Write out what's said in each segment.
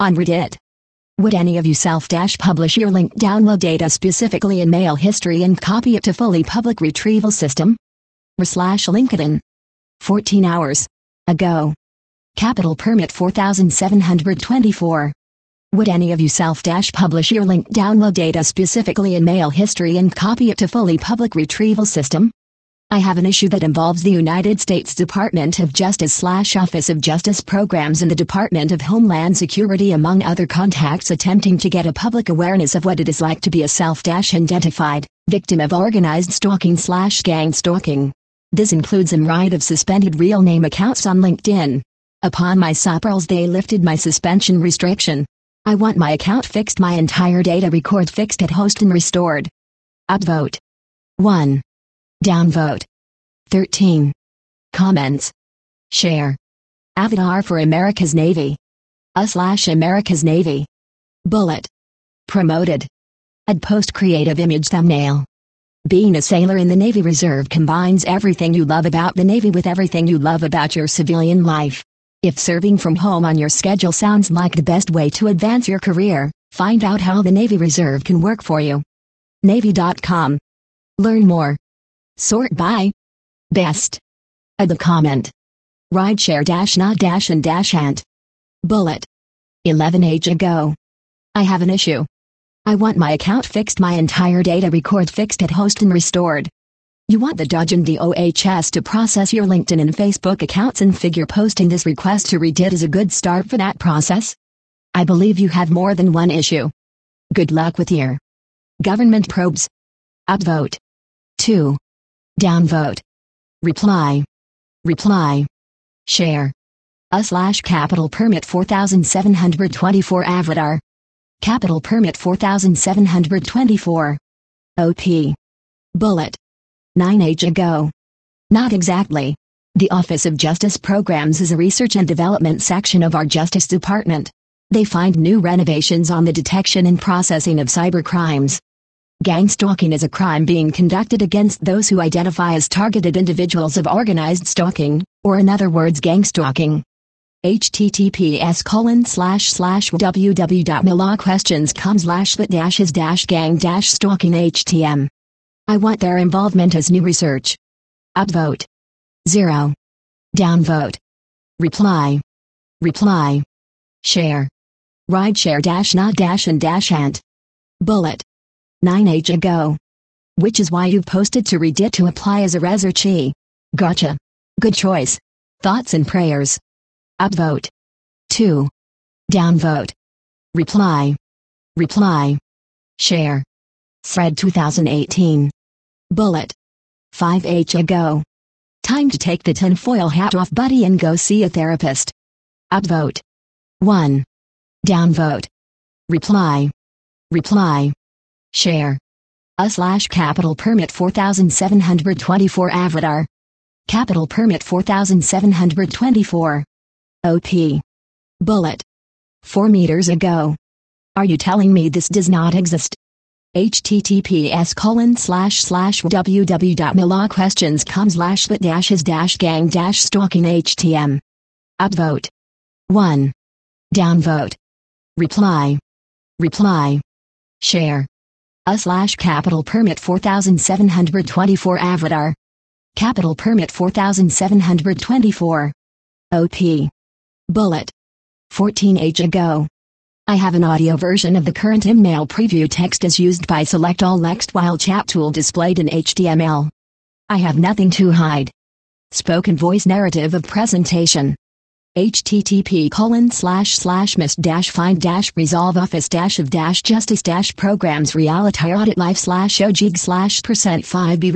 On Reddit. Would any of you self-publish your linked download data specifically in mail history and copy it to fully public retrieval system? /LinkedIn. 14 hours ago. Capital Permit 4724. Would any of you self-publish your linked download data specifically in mail history and copy it to fully public retrieval system? I have an issue that involves the United States Department of Justice / Office of Justice Programs and the Department of Homeland Security among other contacts attempting to get a public awareness of what it is like to be a self-identified victim of organized stalking / gang stalking. This includes a myriad of suspended real name accounts on LinkedIn. Upon my SOPRLs they lifted my suspension restriction. I want my account fixed, my entire data record fixed at host and restored. Upvote. 1. Downvote. 13. Comments. Share. Avatar for America's Navy. /America's Navy. Bullet. Promoted. Add post creative image thumbnail. Being a sailor in the Navy Reserve combines everything you love about the Navy with everything you love about your civilian life. If serving from home on your schedule sounds like the best way to advance your career, find out how the Navy Reserve can work for you. Navy.com. Learn more. Sort by best. Add the comment. Rideshare not and ant. Bullet. 11 age ago. I have an issue. I want my account fixed, my entire data record fixed at host and restored. You want the DOJ and DOHS to process your LinkedIn and Facebook accounts and figure posting this request to Reddit is a good start for that process? I believe you have more than one issue. Good luck with your government probes. Upvote. 2. Downvote. Reply. Share. /Capital Permit 4724 Avatar. Capital Permit 4724. OP. Bullet. 9 age ago. Not exactly. The Office of Justice Programs is a research and development section of our Justice Department. They find new renovations on the detection and processing of cybercrimes. Gang stalking is a crime being conducted against those who identify as targeted individuals of organized stalking, or in other words gang stalking. https://www.milawquestions.com/lit-is-gang-stalking-htm. I want their involvement as new research. Upvote. 0. Downvote. Reply. Share. Rideshare not and ant. Bullet. 9 age ago. Which is why you've posted to Reddit to apply as a researchee. Gotcha. Good choice. Thoughts and prayers. Upvote. 2. Downvote. Reply. Share. Thread 2018. Bullet. 5 age ago. Time to take the tinfoil hat off, buddy, and go see a therapist. Upvote. 1. Downvote. Reply. Share. /Capital Permit 4724 Avatar. Capital Permit 4724. OP. Bullet. 4 meters ago. Are you telling me this does not exist? https://www.milawquestions.com/lit-is-gang-stalking-htm. Upvote. 1. Downvote. Reply. Share. /Capital Permit 4724 Avatar. Capital Permit 4724. OP. Bullet. 14 age ago. I have an audio version of the current email preview. Text is used by select all next while chat tool displayed in HTML. I have nothing to hide. Spoken voice narrative of presentation. http://mis-find-resolve office-of-justice-programs reality audit life/ogig/%5b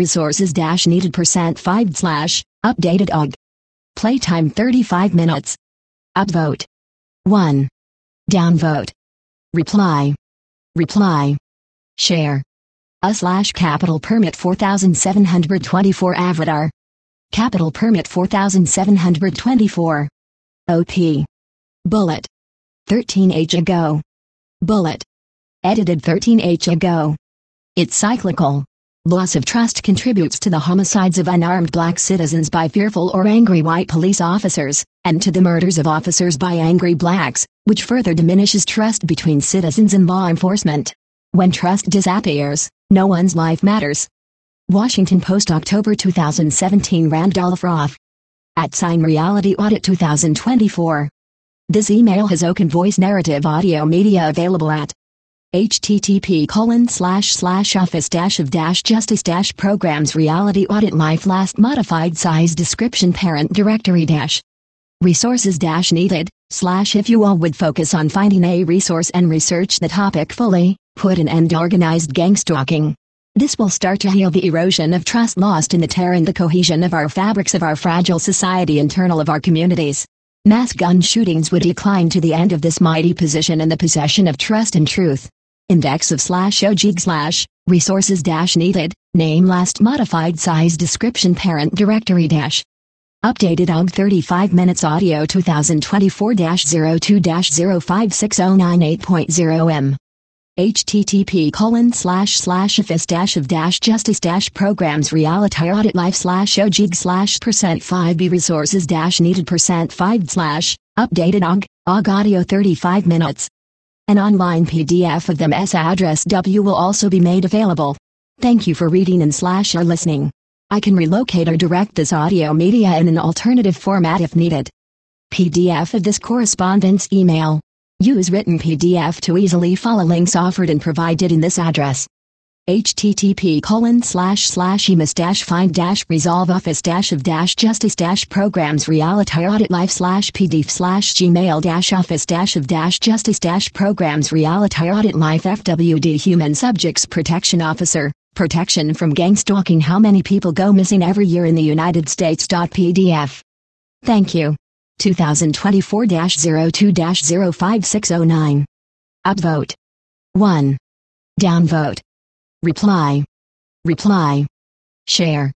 resources-needed%5/ Playtime 35 minutes. Upvote. 1. Downvote. Reply. Share. /Capital Permit 4724 Avatar. Capital Permit 4724. OP. Bullet. 13 age ago. Bullet. Edited 13 age ago. It's cyclical. Loss of trust contributes to the homicides of unarmed black citizens by fearful or angry white police officers, End to the murders of officers by angry blacks, which further diminishes trust between citizens and law enforcement. When trust disappears, no one's life matters. Washington Post, October 2017. Randolph Roth. @Reality Audit 2024. This email has Oaken Voice Narrative Audio Media available at http://office-of-justice-programs reality audit life last modified size description parent directory resources needed if you all would focus on finding a resource and research the topic fully, put an end to organized gang stalking. This will start to heal the erosion of trust lost in the tear and the cohesion of our fabrics of our fragile society, internal of our communities. Mass gun shootings would decline to the end of this mighty position in the possession of trust and truth. Index of /OG/ resources needed, name last modified size description parent directory updated OG 35 minutes audio 2024-02-05609.8.0 m. http://office-of-justice-programs reality audit life/OG/%5b resources needed %5/ updated OG audio 35 minutes. An online PDF of them address W will also be made available. Thank you for reading and / or listening. I can relocate or direct this audio media in an alternative format if needed. PDF of this correspondence email. Use written PDF to easily follow links offered and provided in this address. http://emis-find-resolve office-of-justice-programs reality audit life/pdf/gmail-office-of-justice-programs reality audit life FWD Human Subjects Protection Officer, Protection from Gang Stalking. How many people go missing every year in the United States? PDF. Thank you. 2024-02-05609. Upvote. 1. Downvote. Reply. Share.